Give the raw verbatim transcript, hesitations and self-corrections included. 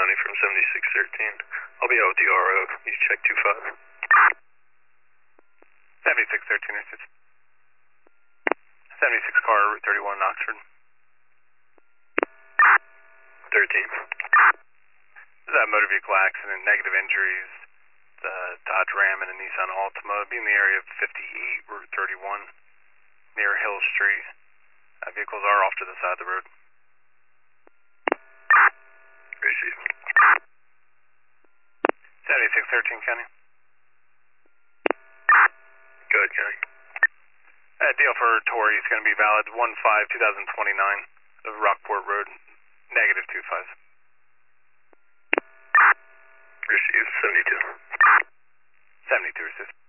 County from seventy-six thirteen. I'll be out with the R O. You check two five. seventy-six thirteen, assist. seventy-six car, Route thirty-one, Oxford. thirteen. This is a motor vehicle accident, negative injuries. The Dodge Ram and a Nissan Altima. Be in the area of fifty-eight, Route thirty-one, near Hill Street. Uh, vehicles are off to the side of the road. Receive. seventy-six thirteen, County. Go ahead, County. Uh, deal for Tory is going to be valid one five twenty twenty-nine of Rockport Road, negative two five. Receive. seventy-two. seventy-two, assist.